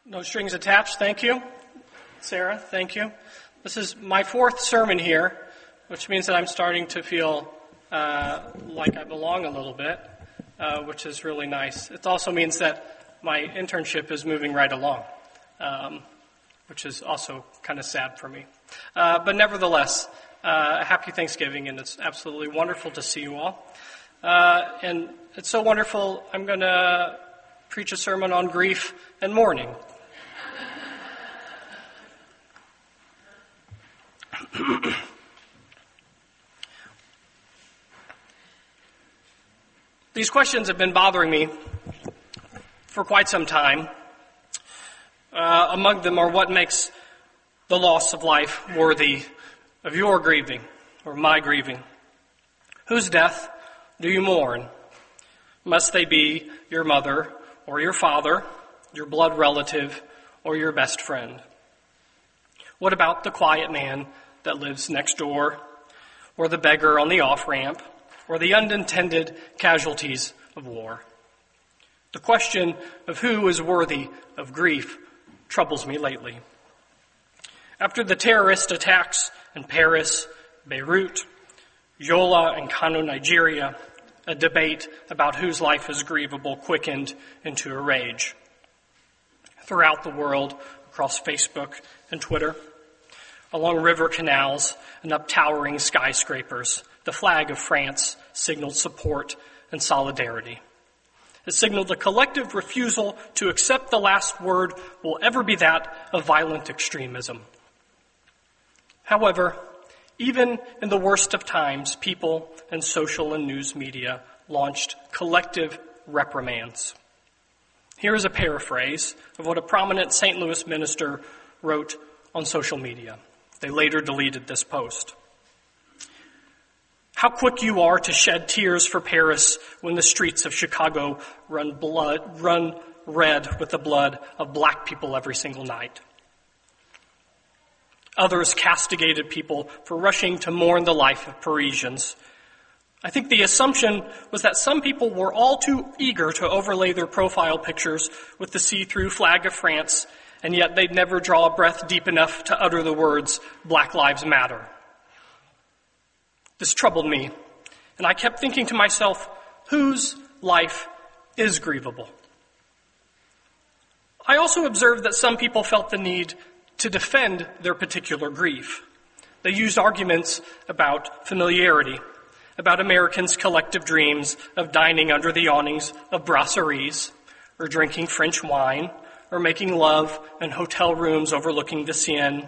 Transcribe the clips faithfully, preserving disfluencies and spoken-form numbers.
No strings attached, thank you. Sarah, thank you. This is my fourth sermon here, which means that I'm starting to feel uh, like I belong a little bit, uh, which is really nice. It also means that my internship is moving right along, um, which is also kind of sad for me. Uh, but nevertheless, uh, happy Thanksgiving, and it's absolutely wonderful to see you all. Uh, and it's so wonderful, I'm going to preach a sermon on grief and mourning. These questions have been bothering me for quite some time. Uh, among them are what makes the loss of life worthy of your grieving or my grieving? Whose death do you mourn? Must they be your mother or your father, your blood relative, or your best friend? What about the quiet man that lives next door, or the beggar on the off-ramp, or the unintended casualties of war? The question of who is worthy of grief troubles me lately. After the terrorist attacks in Paris, Beirut, Yola, and Kano, Nigeria, a debate about whose life is grievable quickened into a rage. Throughout the world, across Facebook and Twitter, along river canals and up towering skyscrapers, the flag of France signaled support and solidarity. It signaled a collective refusal to accept the last word will ever be that of violent extremism. However, even in the worst of times, people and social and news media launched collective reprimands. Here is a paraphrase of what a prominent Saint Louis minister wrote on social media. They later deleted this post. How quick you are to shed tears for Paris when the streets of Chicago run blood, run red with the blood of black people every single night. Others castigated people for rushing to mourn the life of Parisians. I think the assumption was that some people were all too eager to overlay their profile pictures with the see-through flag of France, and yet they'd never draw a breath deep enough to utter the words, Black Lives Matter. This troubled me, and I kept thinking to myself, whose life is grievable? I also observed that some people felt the need to defend their particular grief. They used arguments about familiarity, about Americans' collective dreams of dining under the awnings of brasseries, or drinking French wine, or making love in hotel rooms overlooking the Seine.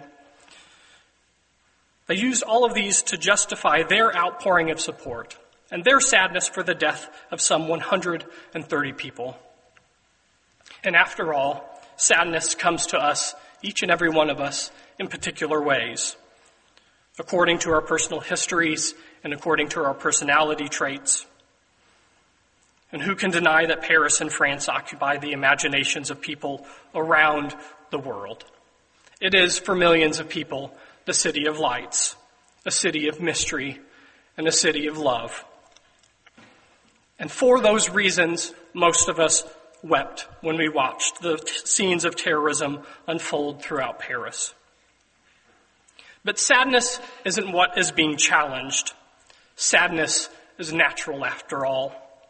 They used all of these to justify their outpouring of support and their sadness for the death of some one hundred thirty people. And after all, sadness comes to us, each and every one of us, in particular ways, according to our personal histories and according to our personality traits. And who can deny that Paris and France occupy the imaginations of people around the world? It is, for millions of people, the city of lights, a city of mystery, and a city of love. And for those reasons, most of us wept when we watched the t- scenes of terrorism unfold throughout Paris. But sadness isn't what is being challenged. Sadness is natural after all.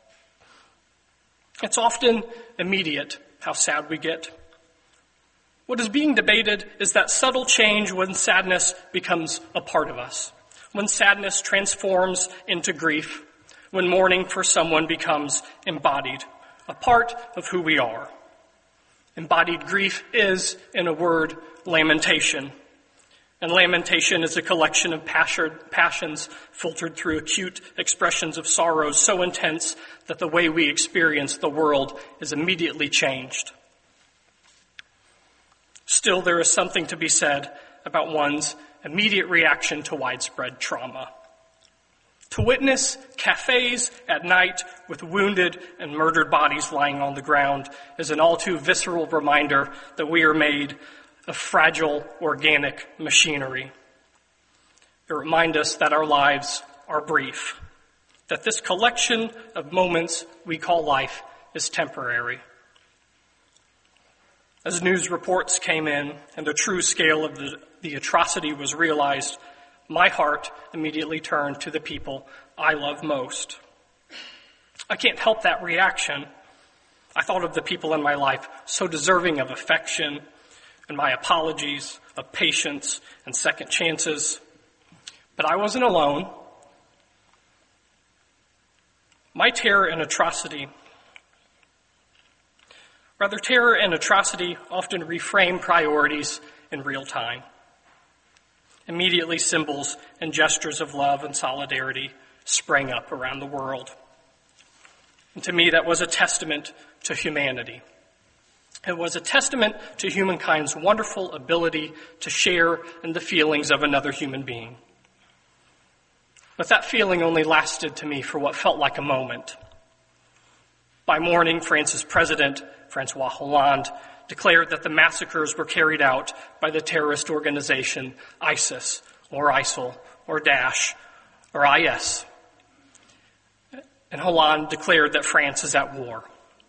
It's often immediate how sad we get. What is being debated is that subtle change when sadness becomes a part of us, when sadness transforms into grief, when mourning for someone becomes embodied, a part of who we are. Embodied grief is, in a word, lamentation. And lamentation is a collection of passions filtered through acute expressions of sorrow so intense that the way we experience the world is immediately changed. Still, there is something to be said about one's immediate reaction to widespread trauma. To witness cafes at night with wounded and murdered bodies lying on the ground is an all too visceral reminder that we are made of fragile, organic machinery. It reminds us that our lives are brief, that this collection of moments we call life is temporary. As news reports came in and the true scale of the, the atrocity was realized, my heart immediately turned to the people I love most. I can't help that reaction. I thought of the people in my life so deserving of affection and my apologies, of patience and second chances. But I wasn't alone. My terror and atrocity, rather terror and atrocity often reframe priorities in real time. Immediately symbols and gestures of love and solidarity sprang up around the world. And to me, that was a testament to humanity. It was a testament to humankind's wonderful ability to share in the feelings of another human being. But that feeling only lasted to me for what felt like a moment. By morning, France's president, Francois Hollande, declared that the massacres were carried out by the terrorist organization ISIS, or ISIL, or Daesh, or I S. And Hollande declared that France is at war.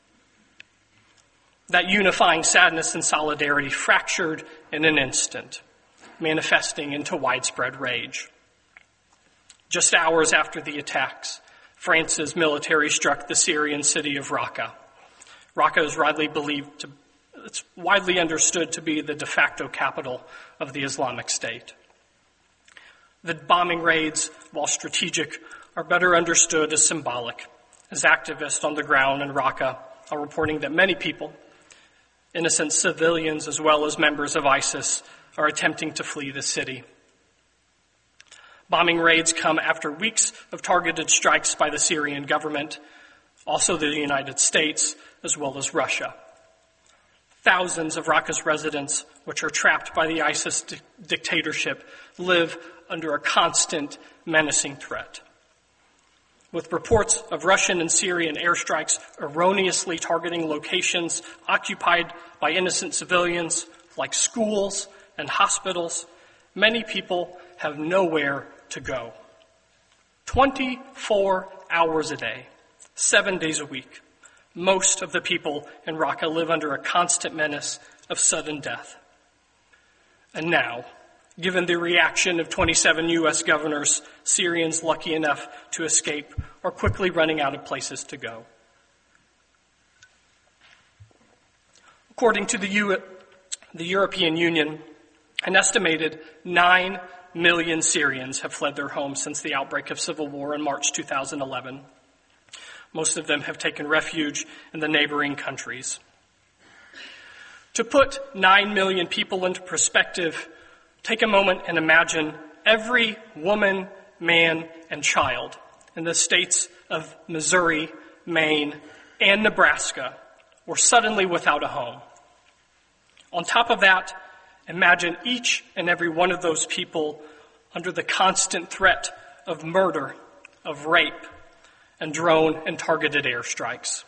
That unifying sadness and solidarity fractured in an instant, manifesting into widespread rage. Just hours after the attacks, France's military struck the Syrian city of Raqqa. Raqqa is widely believed to, it's widely understood to be the de facto capital of the Islamic State. The bombing raids, while strategic, are better understood as symbolic, as activists on the ground in Raqqa are reporting that many people, innocent civilians as well as members of ISIS, are attempting to flee the city. Bombing raids come after weeks of targeted strikes by the Syrian government, also the United States, as well as Russia. Thousands of Raqqa's residents, which are trapped by the ISIS di- dictatorship, live under a constant, menacing threat. With reports of Russian and Syrian airstrikes erroneously targeting locations occupied by innocent civilians, like schools and hospitals, many people have nowhere to go. twenty-four hours a day, seven days a week. Most of the people in Raqqa live under a constant menace of sudden death. And now, given the reaction of twenty-seven U S governors, Syrians lucky enough to escape are quickly running out of places to go. According to the, U- the European Union, an estimated nine million Syrians have fled their homes since the outbreak of civil war in March two thousand eleven. Most of them have taken refuge in the neighboring countries. To put nine million people into perspective, take a moment and imagine every woman, man, and child in the states of Missouri, Maine, and Nebraska were suddenly without a home. On top of that, imagine each and every one of those people under the constant threat of murder, of rape, and drone and targeted airstrikes.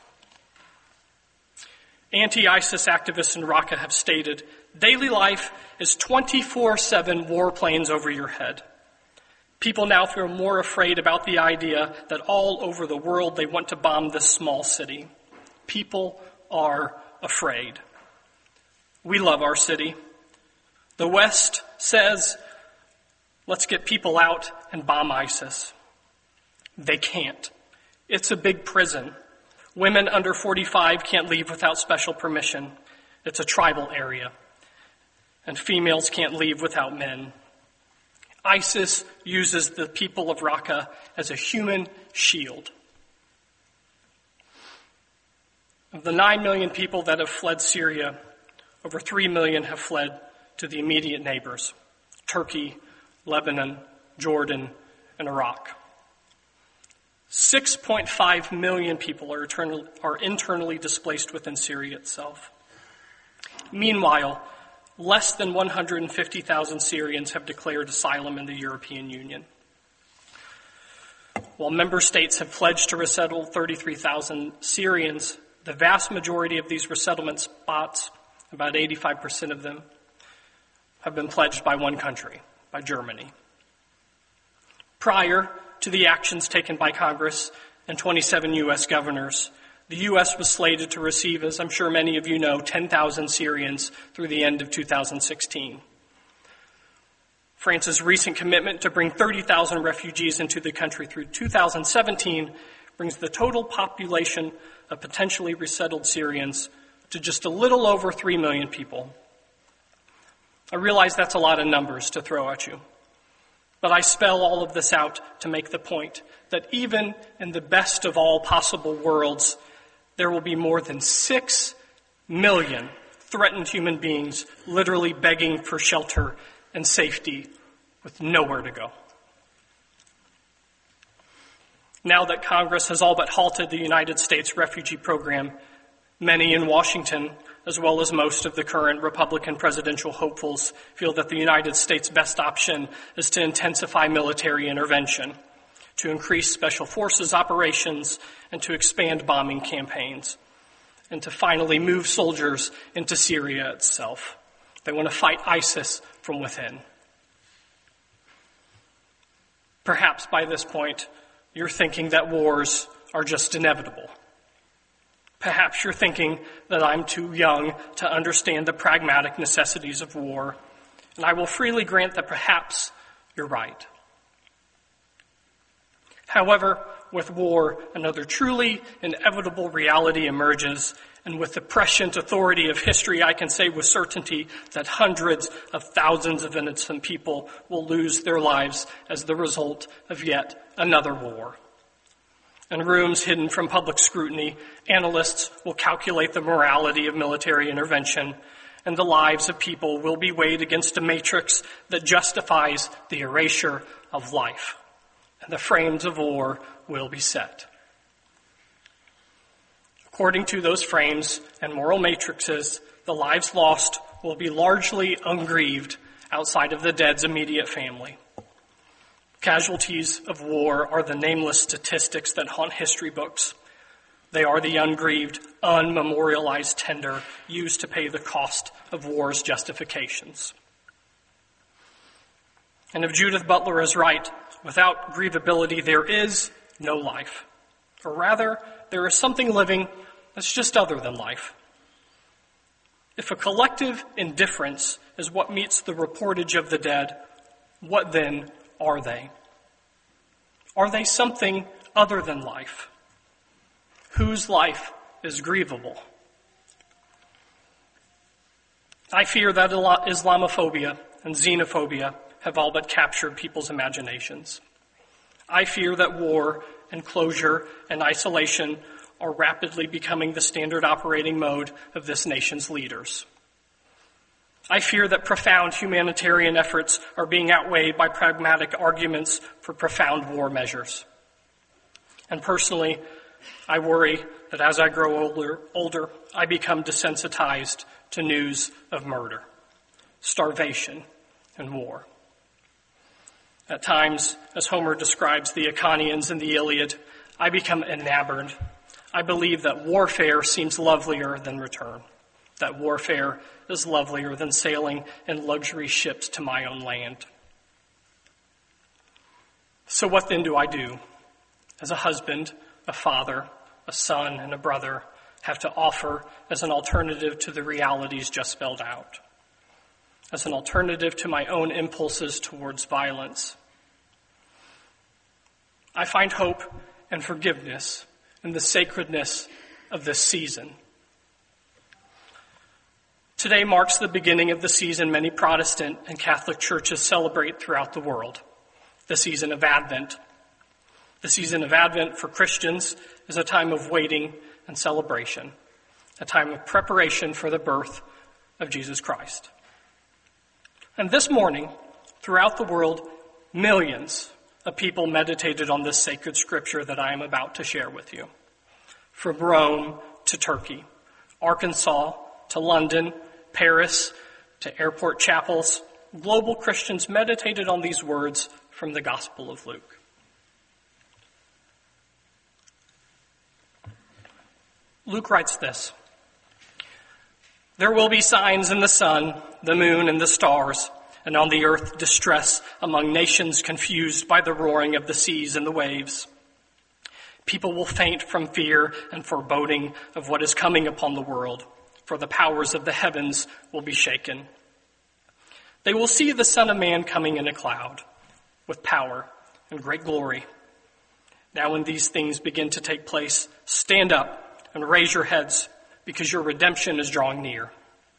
Anti-ISIS activists in Raqqa have stated, daily life is twenty-four seven warplanes over your head. People now feel more afraid about the idea that all over the world they want to bomb this small city. People are afraid. We love our city. The West says, let's get people out and bomb ISIS. They can't. It's a big prison. Women under forty-five can't leave without special permission. It's a tribal area. And females can't leave without men. ISIS uses the people of Raqqa as a human shield. Of the nine million people that have fled Syria, over three million have fled to the immediate neighbors, Turkey, Lebanon, Jordan, and Iraq. six point five million people are, eternal, are internally displaced within Syria itself. Meanwhile, less than one hundred fifty thousand Syrians have declared asylum in the European Union. While member states have pledged to resettle thirty-three thousand Syrians, the vast majority of these resettlement spots, about eighty-five percent of them, have been pledged by one country, by Germany. Prior to the actions taken by Congress and twenty-seven U S governors, The U S was slated to receive, as I'm sure many of you know, ten thousand Syrians through the end of two thousand sixteen. France's recent commitment to bring thirty thousand refugees into the country through two thousand seventeen brings the total population of potentially resettled Syrians to just a little over three million people. I realize that's a lot of numbers to throw at you, but I spell all of this out to make the point that even in the best of all possible worlds, there will be more than six million threatened human beings literally begging for shelter and safety with nowhere to go. Now that Congress has all but halted the United States refugee program, many in Washington, as well as most of the current Republican presidential hopefuls, feel that the United States' best option is to intensify military intervention, to increase special forces operations, and to expand bombing campaigns, and to finally move soldiers into Syria itself. They want to fight ISIS from within. Perhaps by this point, you're thinking that wars are just inevitable. Perhaps you're thinking that I'm too young to understand the pragmatic necessities of war, and I will freely grant that perhaps you're right. However, with war, another truly inevitable reality emerges, and with the prescient authority of history, I can say with certainty that hundreds of thousands of innocent people will lose their lives as the result of yet another war. In rooms hidden from public scrutiny, analysts will calculate the morality of military intervention, and the lives of people will be weighed against a matrix that justifies the erasure of life, and the frames of war will be set. According to those frames and moral matrices, the lives lost will be largely ungrieved outside of the dead's immediate family. Casualties of war are the nameless statistics that haunt history books. They are the ungrieved, unmemorialized tender used to pay the cost of war's justifications. And if Judith Butler is right, without grievability there is no life. Or rather, there is something living that's just other than life. If a collective indifference is what meets the reportage of the dead, what then are they? Are they something other than life? Whose life is grievable? I fear that Islamophobia and xenophobia have all but captured people's imaginations. I fear that war and closure and isolation are rapidly becoming the standard operating mode of this nation's leaders. I fear that profound humanitarian efforts are being outweighed by pragmatic arguments for profound war measures. And personally, I worry that as I grow older, older, I become desensitized to news of murder, starvation, and war. At times, as Homer describes the Iconians in the Iliad, I become enamored. I believe that warfare seems lovelier than return, that warfare is lovelier than sailing in luxury ships to my own land. So what then do I do? As a husband, a father, a son, and a brother have to offer as an alternative to the realities just spelled out, as an alternative to my own impulses towards violence. I find hope and forgiveness in the sacredness of this season. Today marks the beginning of the season many Protestant and Catholic churches celebrate throughout the world, the season of Advent. The season of Advent for Christians is a time of waiting and celebration, a time of preparation for the birth of Jesus Christ. And this morning, throughout the world, millions of people meditated on this sacred scripture that I am about to share with you. From Rome to Turkey, Arkansas to London, Paris to airport chapels, global Christians meditated on these words from the Gospel of Luke. Luke writes this: "There will be signs in the sun, the moon, and the stars, and on the earth distress among nations confused by the roaring of the seas and the waves. People will faint from fear and foreboding of what is coming upon the world, for the powers of the heavens will be shaken. They will see the Son of Man coming in a cloud with power and great glory. Now when these things begin to take place, stand up and raise your heads, because your redemption is drawing near.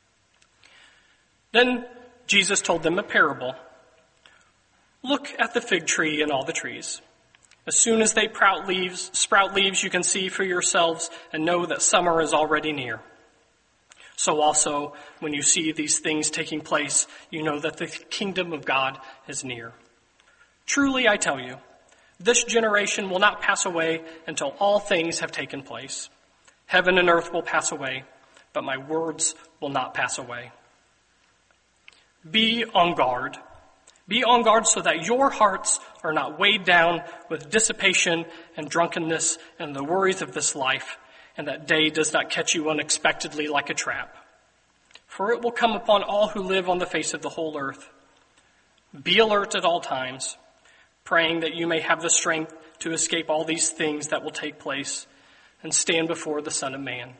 Then Jesus told them a parable. Look at the fig tree and all the trees. As soon as they sprout leaves, sprout leaves, you can see for yourselves and know that summer is already near. So also, when you see these things taking place, you know that the kingdom of God is near. Truly, I tell you, this generation will not pass away until all things have taken place. Heaven and earth will pass away, but my words will not pass away. Be on guard. Be on guard so that your hearts are not weighed down with dissipation and drunkenness and the worries of this life, and that day does not catch you unexpectedly like a trap. For it will come upon all who live on the face of the whole earth. Be alert at all times, praying that you may have the strength to escape all these things that will take place and stand before the Son of Man.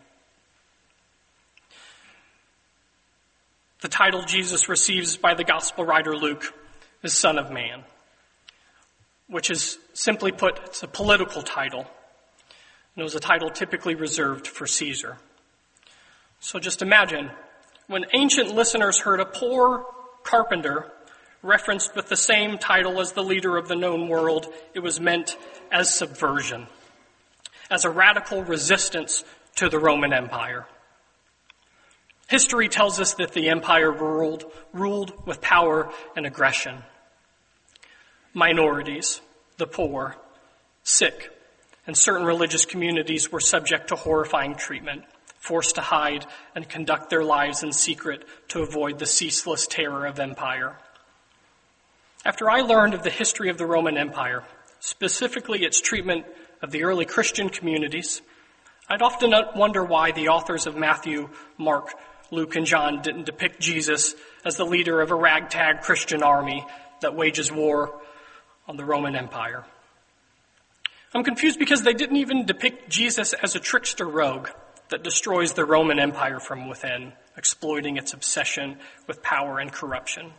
The title Jesus receives by the gospel writer Luke is Son of Man, which is, simply put, it's a political title. And it was a title typically reserved for Caesar. So just imagine, when ancient listeners heard a poor carpenter referenced with the same title as the leader of the known world, it was meant as subversion, as a radical resistance to the Roman Empire. History tells us that the empire ruled, ruled with power and aggression. Minorities, the poor, sick, and certain religious communities were subject to horrifying treatment, forced to hide and conduct their lives in secret to avoid the ceaseless terror of empire. After I learned of the history of the Roman Empire, specifically its treatment of the early Christian communities, I'd often wonder why the authors of Matthew, Mark, Luke, and John didn't depict Jesus as the leader of a ragtag Christian army that wages war on the Roman Empire. I'm confused because they didn't even depict Jesus as a trickster rogue that destroys the Roman Empire from within, exploiting its obsession with power and corruption.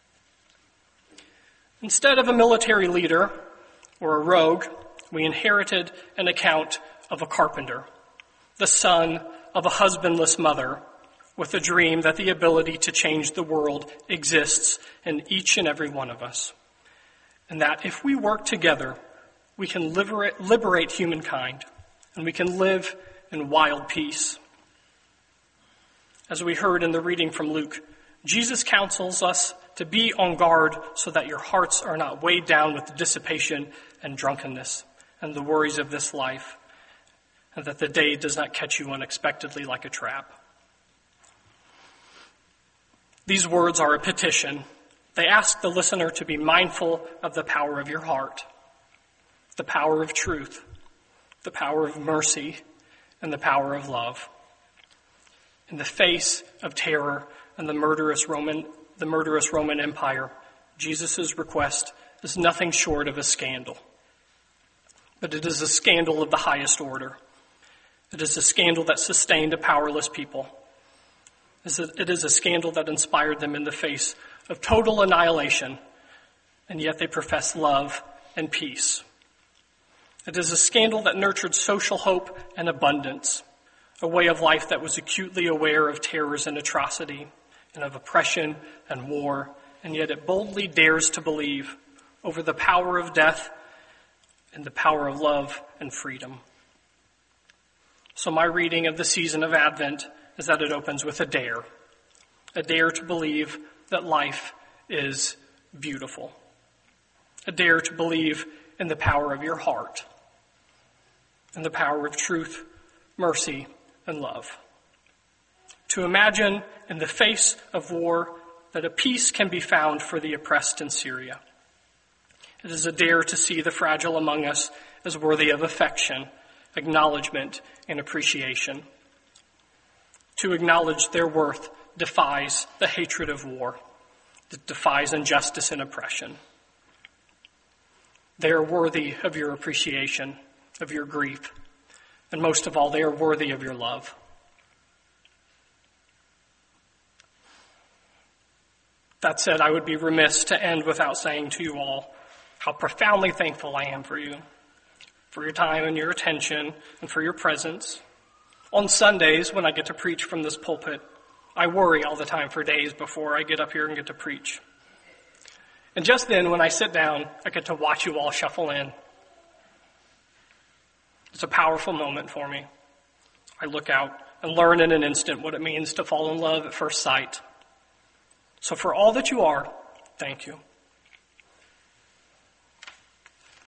Instead of a military leader or a rogue, we inherited an account of a carpenter, the son of a husbandless mother, with a dream that the ability to change the world exists in each and every one of us. And that if we work together, we can liberate, liberate humankind, and we can live in wild peace. As we heard in the reading from Luke, Jesus counsels us to be on guard so that your hearts are not weighed down with dissipation and drunkenness and the worries of this life, and that the day does not catch you unexpectedly like a trap. These words are a petition. They ask the listener to be mindful of the power of your heart, the power of truth, the power of mercy, and the power of love. In the face of terror and the murderous Roman, the murderous Roman Empire, Jesus' request is nothing short of a scandal. But it is a scandal of the highest order. It is a scandal that sustained a powerless people. It is a scandal that inspired them in the face of total annihilation, and yet they profess love and peace. It is a scandal that nurtured social hope and abundance, a way of life that was acutely aware of terrors and atrocity, and of oppression and war, and yet it boldly dares to believe over the power of death and the power of love and freedom. So my reading of the season of Advent is that it opens with a dare, a dare to believe that life is beautiful, a dare to believe in the power of your heart, and the power of truth, mercy, and love. To imagine in the face of war that a peace can be found for the oppressed in Syria. It is a dare to see the fragile among us as worthy of affection, acknowledgement, and appreciation. To acknowledge their worth defies the hatred of war. It defies injustice and oppression. They are worthy of your appreciation, of your grief. And most of all, they are worthy of your love. That said, I would be remiss to end without saying to you all how profoundly thankful I am for you, for your time and your attention, and for your presence. On Sundays, when I get to preach from this pulpit, I worry all the time for days before I get up here and get to preach. And just then, when I sit down, I get to watch you all shuffle in. It's a powerful moment for me. I look out and learn in an instant what it means to fall in love at first sight. So for all that you are, thank you.